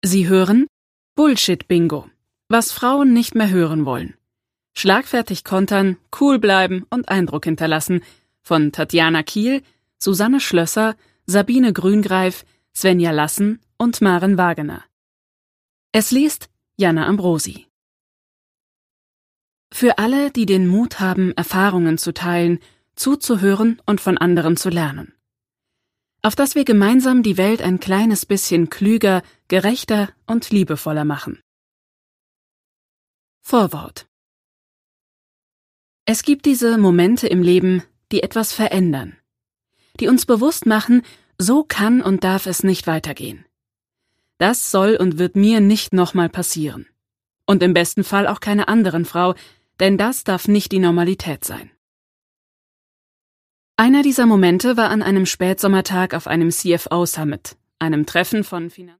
Sie hören Bullshit-Bingo, was Frauen nicht mehr hören wollen. Schlagfertig kontern, cool bleiben und Eindruck hinterlassen von Tatjana Kiel, Susanne Schlösser, Sabine Grüngreif, Svenja Lassen und Maren Wagener. Es liest Jana Ambrosi. Für alle, die den Mut haben, Erfahrungen zu teilen, zuzuhören und von anderen zu lernen. Auf dass wir gemeinsam die Welt ein kleines bisschen klüger, gerechter und liebevoller machen. Vorwort. Es gibt diese Momente im Leben, die etwas verändern, die uns bewusst machen, so kann und darf es nicht weitergehen. Das soll und wird mir nicht nochmal passieren. Und im besten Fall auch keiner anderen Frau, denn das darf nicht die Normalität sein. Einer dieser Momente war an einem Spätsommertag auf einem CFO Summit, einem Treffen von